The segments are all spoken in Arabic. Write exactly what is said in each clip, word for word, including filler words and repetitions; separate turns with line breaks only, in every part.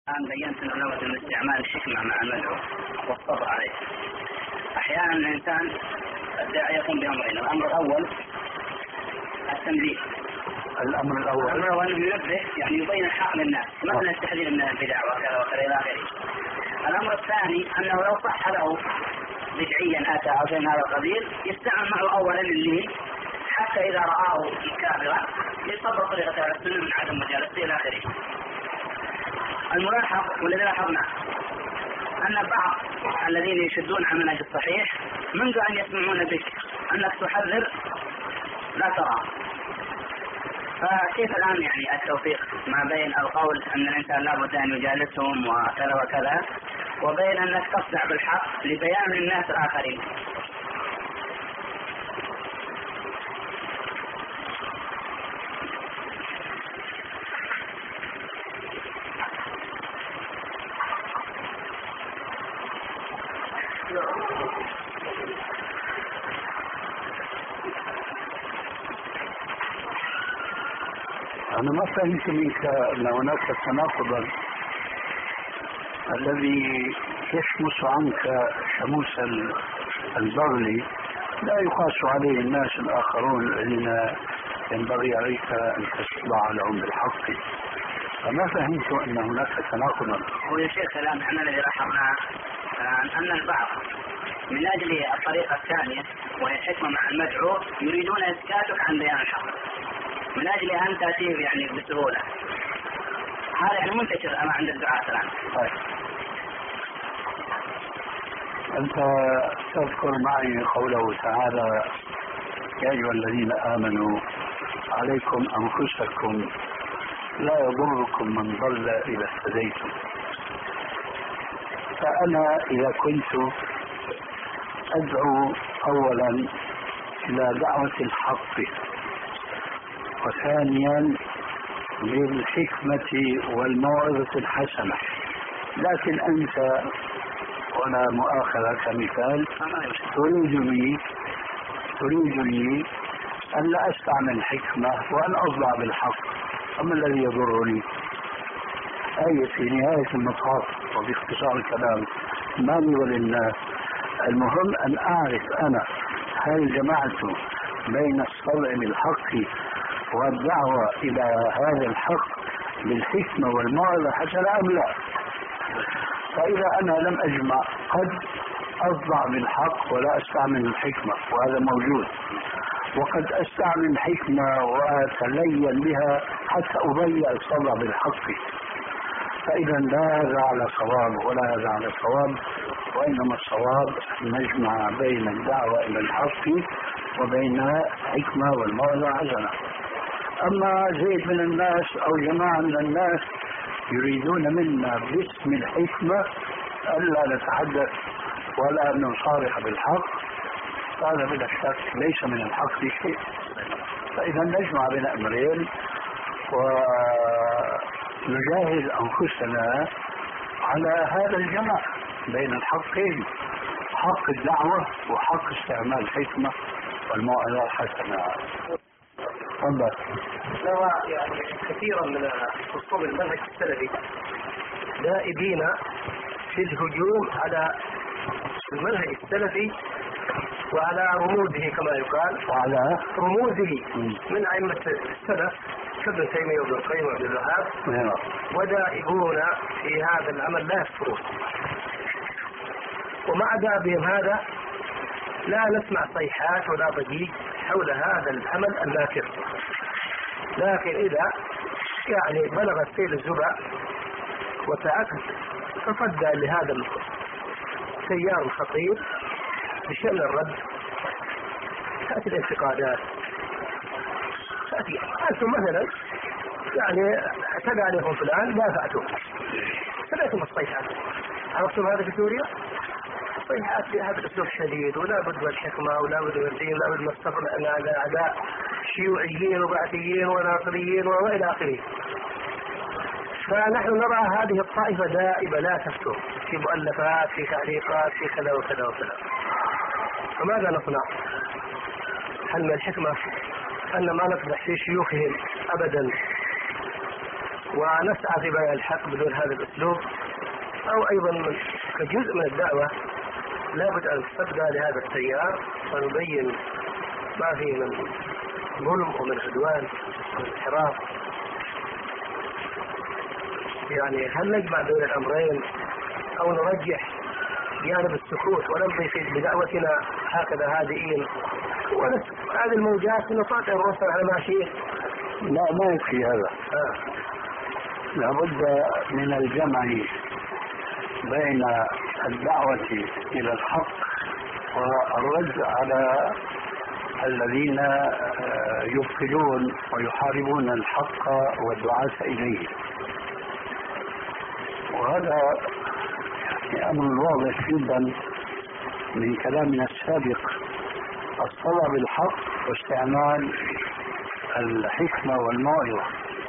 الآن بينت أنه لابد من استعمال الحكمة مع المدعو والصبر عليه. أحيانا الإنسان الداعي يقوم بأمرين. الأمر الأول التنبيه.
الأمر الأول
الأمر الأول أنه ينبه، يعني يبين الحق للناس، مثلا التحذير من البدع وكذا وكذا إلى آخره. الأمر الثاني أنه لو صح له بدعيا أتى أو شيء من هذا القبيل يستعمل معه أولا اللين، حتى إذا رآه مكابرا يصبر طريقة على السنة من عدم مجالسته إلى آخره. الملاحظ والذي لاحظنا أن بعض الذين يشدون عن المنهج الصحيح منذ أن يسمعون بك أنك تحذر لا ترى. فكيف الآن يعني التوفيق ما بين القول أن الإنسان لا بد أن يجالسهم وكذا وكذا، وبين أنك تصدع بالحق لبيان للناس الآخرين؟
أنا ما فهمت منك أن هناك تناقضا الذي يشمس عنك شموس البغل لا يقاس عليه الناس الآخرون الذين ينبغي عليك أن تسمع لهم بالحق. فما فهمت أن هناك تناقضا.
هو يا شيخ الآن احنا الذي لاحظناه أن البعض من أجل الطريقة الثانية وهي الحكمة مع المدعو يريدون إسكاتك عن بيان الحق من أجل أن تأتيه يعني بسهولة. هذا يعني منتشر أما عند الدعاة الآن.
طيب أنت تذكر معي قوله تعالى: يا أيها الذين آمنوا عليكم أنفسكم لا يضركم من ضل إذا اهتديتم. فأنا إذا كنت أدعو أولا إلى دعوة الحق، وثانيا بالحكمة والموعظة الحسنة، لكن أنت ولا مؤاخذة كمثال تريدني تريدني أن لا أستعمل الحكمة وأن أصدع بالحق، أما الذي يضرني؟ أي في نهاية المطاف وباختصار الكلام ما لي وللناس، المهم أن أعرف أنا هل جمعت بين الصدع بالحق والدعوة إلى هذا الحق بالحكمة والموعظة الحسنة أم لا. فإذا أنا لم أجمع قد أصدع بالحق ولا أستعمل الحكمة، وهذا موجود، وقد أستعمل الحكمة وأتلين بها حتى أضيع الصدع بالحق. فإذا لا هذا على صواب ولا هذا على صواب، وإنما الصواب نجمع بين الدعوة إلى الحق وبين الحكمة والموعظة الحسنة. أما زيد من الناس أو جماعة من الناس يريدون منا باسم الحكمة ألا نتحدث ولا نصارح بالحق، هذا بلا شك ليس من الحق في شيء. فإذا نجمع بين أمرين ونجاهد أنفسنا على هذا الجمع بين الحقين، حق الدعوة وحق استعمال الحكمة والموعظة الحسنة. تفضل.
نرى يعني كثيرا من خصوم المنهج السلفي دائبين في الهجوم على المنهج السلفي وعلى رموزه كما يقال،
وعلى
رموزه من أئمة السلف كابن تيمية وابن القيم وابن الوهاب، ودائبون في هذا العمل لا يكفرون. ومع دابهم هذا لا نسمع صيحات ولا ضجيج حول هذا العمل الناكر. لكن إذا يعني بلغ السيل الزبع وتعكس تصدى لهذا التيار الخطير بشأن الرد، تأتي الانتقادات، تأتي أنتم مثلا يعني اعتدى عليكم فلان دافعتم، سمعتم الصيحات، عرفتم هذا في سوريا؟ صيحات بهذا الأسلوب الشديد، ولا بد من الحكمة ولا بد من الدين، لا بد من الصبر على أعداء شيوعيين وبعثيين وناصريين وإلى آخره. فنحن نرى هذه الطائفة دائبة لا تفتر في مؤلفات، في تعليقات، في كذا وكذا وكذا. فماذا نصنع؟ هل من الحكمة أن ما نقدح في شيوخهم أبدا ونسعى في بيان الحق بدون هذا الأسلوب، أو أيضا كجزء من الدعوة لابد أن تصدى لهذا التيار ونبين ما فيه من ظلم ومن عدوان ومن انحراف. يعني هل نجمع بين الأمرين أو نرجح جانب السكوت ونمضي في بدعوتنا هكذا هادئين هذه الموجات نطاطع الرسل على ما شيء؟
لا، ما يكفي هذا.
آه.
لابد من الجمع بين الدعوة إلى الحق والرد على الذين يبطلون ويحاربون الحق والدعاة إليه، وهذا أمر واضح جدا من كلامنا السابق، الصلاة بالحق واستعمال الحكمة والموعظة.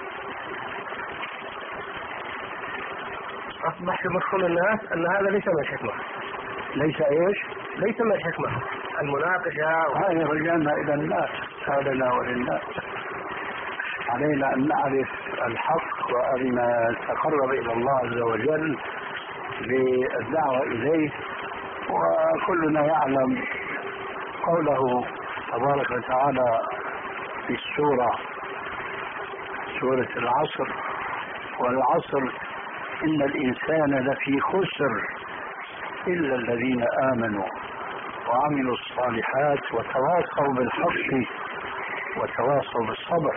أصبح في مفهوم الناس أن هذا ليس من الحكمة.
ليس إيش؟
ليس من الحكمة المناقشة.
هذا رجعنا إلى الناس، هذا وللناس. علينا أن نعرف الحق وأن نتقرب إلى الله عز وجل بالدعوة إليه، وكلنا يعلم قوله تبارك وتعالى في السورة سورة العصر: والعصر إن الإنسان لفي خسر إلا الذين آمنوا وعملوا الصالحات وتواصوا بالحق وتواصوا بالصبر.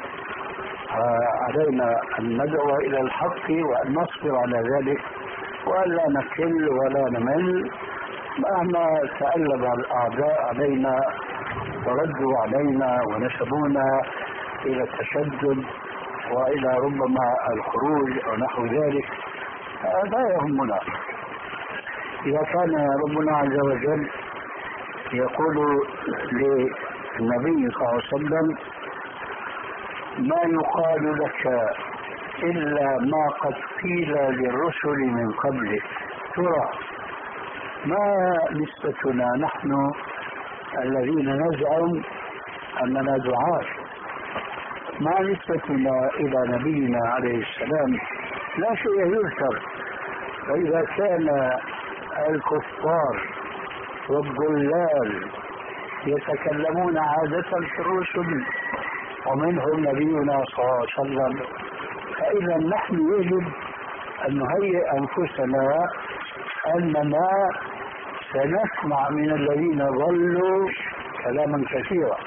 علينا أن ندعو إلى الحق وأن نصبر على ذلك وأن لا نكل ولا نمل مهما تألب الأعداء علينا وردوا علينا ونسبونا إلى التشدد وإلى ربما الخروج ونحو ذلك. لا يهمنا إذا كان ربنا عز وجل يقول للنبي صلى الله عليه وسلم: ما يقال لك إلا ما قد قيل للرسل من قبلك. ترى ما نسبتنا نحن الذين نزعم أننا دعاة، ما نسبتنا إلى نبينا عليه السلام؟ لا شيء يذكر. فإذا كان الكفار والضلال يتكلمون عادة في الرسل ومنهم نبينا صلى الله عليه وسلم، فإذا نحن يجب أن نهيئ أنفسنا أننا سنسمع من الذين ضلوا كلاما كثيرا.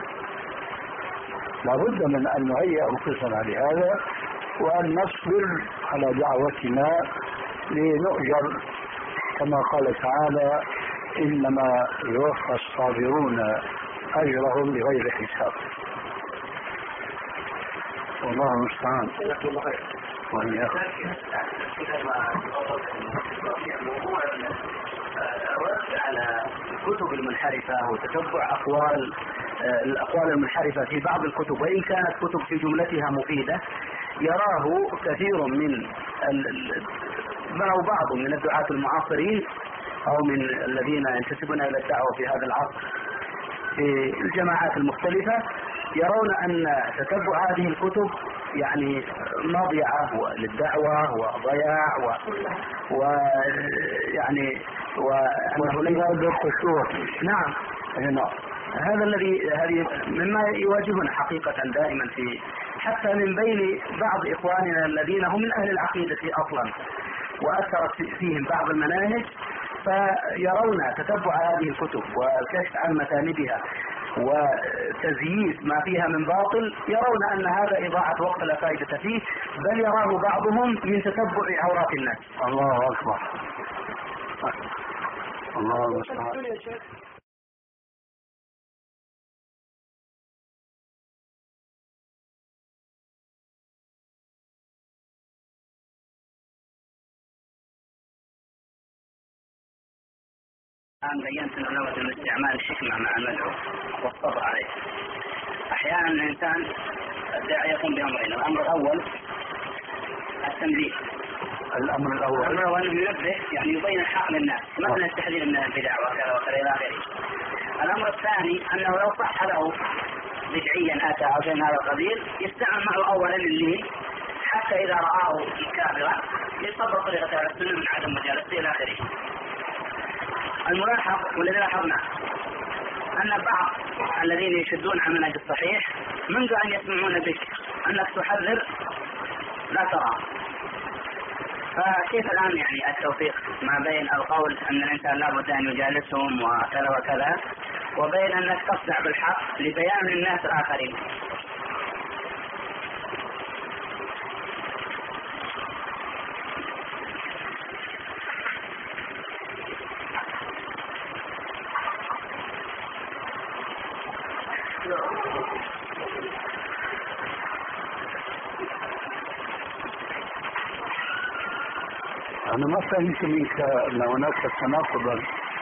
لابد من أن نهيئ أنفسنا لهذا وأن نصبر على دعوتنا لنؤجر كما قال تعالى: إنما يوفى الصابرون أجرهم بغير حساب. والله المستعان.
الرد على الكتب المنحرفة وتتبع أقوال الأقوال المنحرفة في بعض الكتب، وإن كانت كتب في جملتها مفيدة، يراه كثير من ما هو بعض من الدعاة المعاصرين أو من الذين ينتسبون إلى الدعوة في هذا العصر في الجماعات المختلفة، يرون أن تتبع هذه الكتب يعني مضيعة للدعوة وضياع و... ويعني وأنه ليس بالخشوع. نعم، نعم، هذا الذي هذه مما يواجهنا حقيقة دائما في حتى من بين بعض إخواننا الذين هم من أهل العقيدة أصلا وأثرت فيهم بعض المناهج، فيرون تتبع هذه الكتب والكشف عن مساندها وتزييف ما فيها من باطل، يرون أن هذا إضاعة وقت لا فائدة فيه، بل يراه بعضهم من تتبع عورات الناس.
الله أكبر. الله المستعان.
الآن بينت أنه لابد من استعمال الحكمة مع المدعو والصبر عليه. أحيانا الإنسان الداعي يقوم بأمرين: الأمر الأول التنبيه.
الأمر الأول
الأمر الأول أنه ينبه، يعني يبين الحق للناس، مثلا التحذير من البدع وكذا وكذا إلى آخره. الأمر الثاني أنه لو صح له بدعيا أتى أو شيء من هذا القبيل، يستعمل معه أولا اللين حتى إذا رآه مكابرا يصبر طريقة أهل السنة من عدم مجالسته إلى آخره. الملاحظ والذي لاحظنا أن بعض الذين يشدون على المنهج الصحيح منذ أن يسمعون بك أنك تحذر لا ترى. فكيف الآن يعني التوفيق ما بين القول أن الإنسان لا بد أن يجالسهم وكذا وكذا وبين أنك تصدع بالحق لبيان للناس الآخرين؟
أنا ما فهمت منك أن هناك تناقضا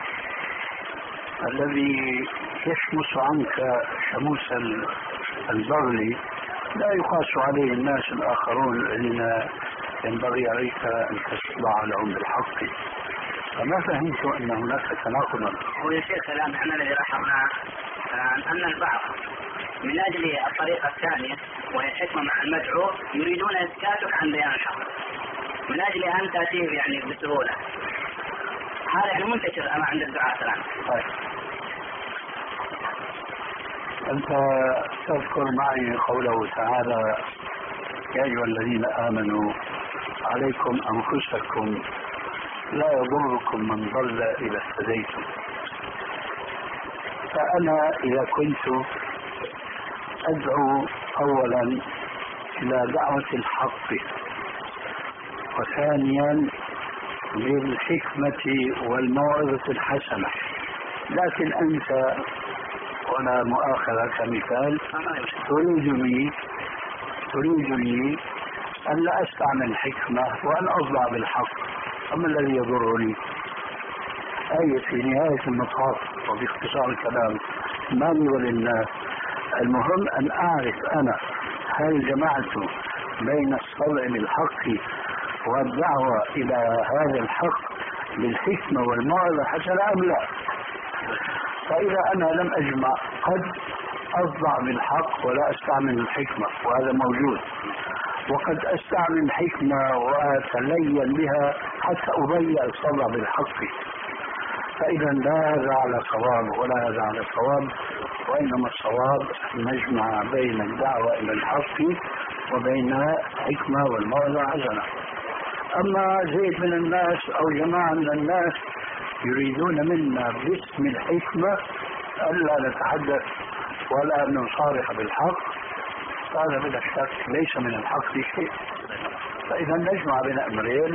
الذي يشمس عنك شموس البغل لا يقاس عليه الناس الآخرون الذين ينبغي عليك أن تسمع لهم بالحق. فما فهمت أن هناك تناقضا.
هو يا شيخ كلام احنا الذي لاحظناه أن البعض من أجل الطريقة الثانية وهي الحكمة مع المدعو يريدون إسكاتك عن بيان الحق من أجل أن تأتيه يعني بسهولة. هذا يعني منتشر أما عند الدعاة الآن.
طيب. أنت تذكر معي قوله تعالى يا أيها الذين آمنوا عليكم أنفسكم لا يضركم من ضل إذا اهتديتم. فأنا إذا كنت أدعو أولا إلى دعوة الحق وثانيا بالحكمة والموعظة الحسنة، لكن أنت وأنا مؤاخذة كمثال تريدني تريدني أن لا أستعمل الحكمة وأن أصدع بالحق، أما الذي يضرني أي في نهاية المطاف وباختصار الكلام ما لي وللناس. المهم أن أعرف أنا هل جمعت بين الصدع بالحق والدعوة إلى هذا الحق بالحكمة والموعظة حسنة أم لا. فإذا أنا لم أجمع قد أصدع بالحق ولا أستعمل الحكمة وهذا موجود، وقد أستعمل الحكمة وأتلين بها حتى أضيع الصدع بالحق. فإذا لا هذا على صواب ولا هذا على صواب، وإنما الصواب نجمع بين الدعوة إلى الحق وبين الحكمة والموعظة حسنة. أما زيد من الناس أو جماعة من الناس يريدون منا باسم الحكمة ألا نتحدث ولا نصارح بالحق، هذا بلا شك ليس من الحق شيء. فإذا نجمع بين أمرين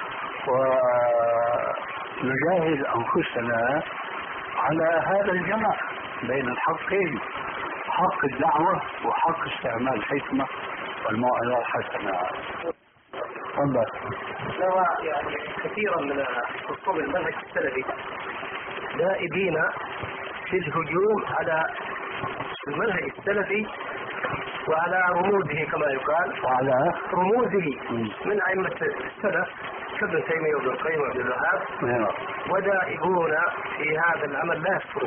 ونجاهد أنفسنا على هذا الجمع بين الحقين، حق الدعوة وحق استعمال الحكمة والموعظة الحسنة. تفضل.
نرى يعني كثيرا من خصوم المنهج السلفي دائبين في الهجوم على المنهج السلفي وعلى رموزه كما يقال،
وعلى
رموزه من أئمة السلف كابن تيمية وابن القيم وابن الوهاب، ودائبون في هذا العمل لا يكفرون.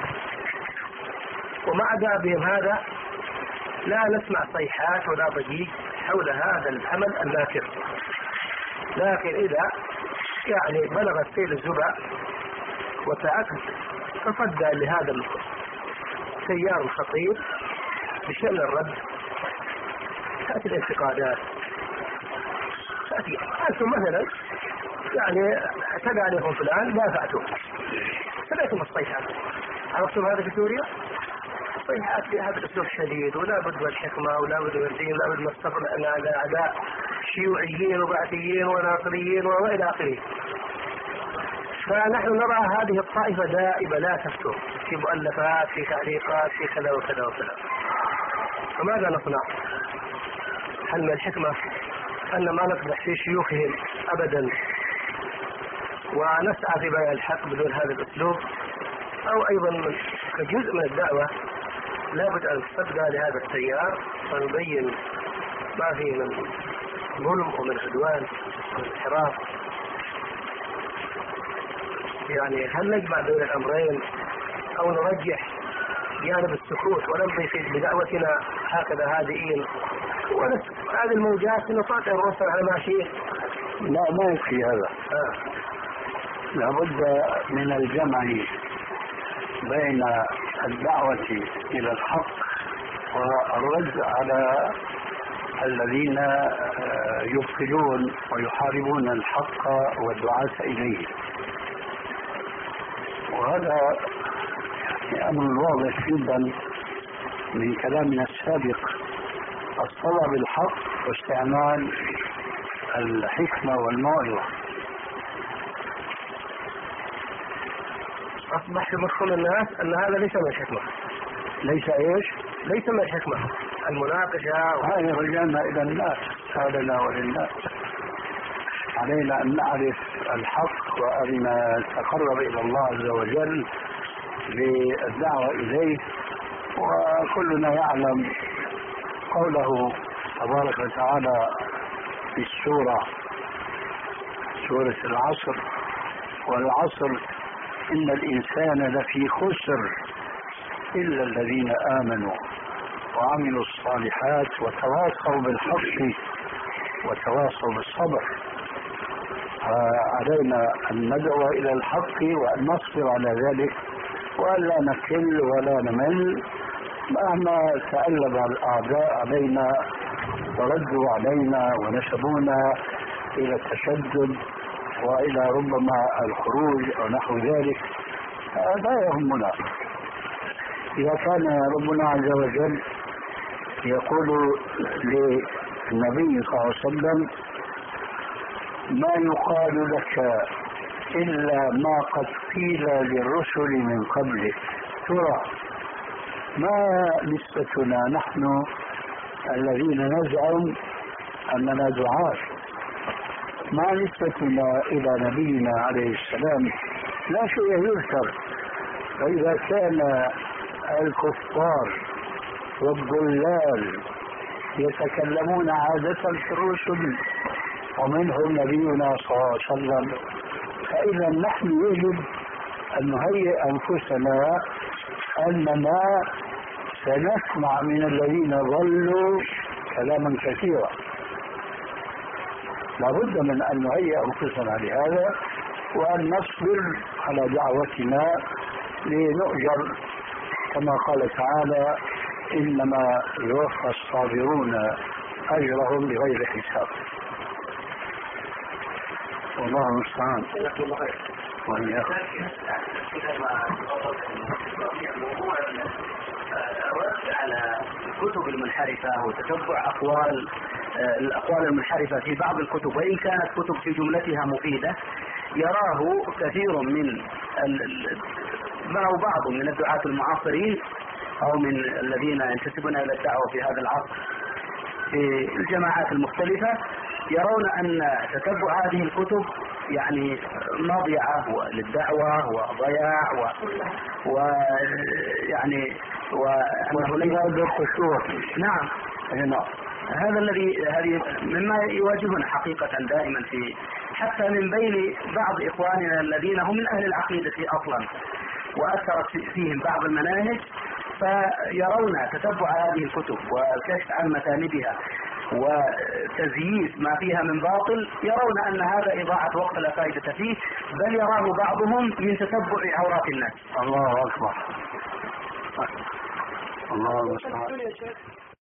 ومع دابهم هذا لا نسمع صيحات ولا ضجيج حول هذا العمل النافر. لكن إذا يعني بلغ السيل الزبع وتعكس تصدى لهذا التيار الخطير بشأن الرد، تأتي الانتقادات، تأتي أنتم مثلا يعني اعتدى عليكم فلان دافعتم، سمعتم الصيحات، عرفتم هذا في سوريا؟ صيحات بهذا الأسلوب الشديد ولا بد من الحكمة ولا بد من الدين ولا بد من الصبر على أعداء شيوعيين وبعثيين وناصريين وإلى آخره. فنحن نرى هذه الطائفة دائبة لا تفتر في مؤلفات في تعليقات في كذا وكذا وكذا. فماذا نصنع؟ هل من الحكمة أن ما نقدح في شيوخهم أبدا ونسعى في بيان الحق بدون هذا الأسلوب؟ أو أيضا كجزء من الدعوة لابد أن نصدى لهذا التيار ونبين ما فيه من ظلم ومن عدوان ومن انحراف. يعني هل نجمع بين الأمرين أو نرجح جانب السكوت ونمضي في بدعوتنا هكذا هادئين هذه الموجات نطاق الرسل على ماشيه.
لا ما يكفي هذا.
آه.
لابد من الجمع بين الدعوة إلى الحق والرد على الذين يبطلون ويحاربون الحق والدعاة إليه، وهذا أمر واضح جدا من كلامنا السابق. الصلاة بالحق واستعمال الحكمة والموعظة.
أصبح في مفهوم الناس أن هذا ليس من الحكمة.
ليس إيش؟
ليس من الحكمة المناقشة.
هذا رجعنا إلى الناس، هذا وللناس. علينا أن نعرف الحق وأن نتقرب إلى الله عز وجل بالدعوة إليه. وكلنا يعلم قوله تبارك وتعالى في السورة سورة العصر: والعصر إن الإنسان لفي خسر إلا الذين آمنوا وعملوا الصالحات وتواصوا بالحق وتواصوا بالصبر. علينا أن ندعو إلى الحق وأن نصبر على ذلك وأن لا نكل ولا نمل مهما تألب الأعداء علينا وردوا علينا ونسبونا إلى التشدد وإلى ربما الخروج ونحو ذلك. لا يهمنا إذا كان ربنا عز وجل يقول للنبي صلى الله عليه وسلم: ما يقال لك إلا ما قد قيل للرسل من قبلك. ترى ما نسبتنا نحن الذين نزعم أننا دعاة، ما نسبتنا إلى نبينا عليه السلام؟ لا شيء يذكر. فإذا كان الكفار والضلال يتكلمون عادة في الرسل ومنهم نبينا صلى الله عليه وسلم، فإذا نحن يجب أن نهيئ أنفسنا أننا سنسمع من الذين ضلوا كلاما كثيرا. لابد من أن نهيئ أنفسنا لهذا وأن نصبر على دعوتنا لنؤجر كما قال تعالى: إنما يوفى الصابرون أجرهم بغير حساب. والله المستعان. وإياكم.
الرد على الكتب المنحرفة وتتبع أقوال الأقوال المنحرفة في بعض الكتب، وإن كانت كتب في جملتها مفيدة، يراه كثير من أو بعض من الدعاة المعاصرين أو من الذين ينتسبون إلى الدعوة في هذا العصر في الجماعات المختلفة، يرون أن تتبع هذه الكتب يعني مضيعة للدعوة وضياع و... ويعني وأنه ليس
بالخشوع.
نعم.
نعم.
هذا الذي هذه مما يواجهنا حقيقة دائما في حتى من بين بعض إخواننا الذين هم من أهل العقيدة أصلا وأثرت فيهم بعض المناهج، فيرون تتبع هذه الكتب والكشف عن مساندها وتزييف ما فيها من باطل، يرون أن هذا إضاعة وقت لا فائدة فيه، بل يراه بعضهم من تتبع عورات الناس.
الله أكبر. الله أكبر.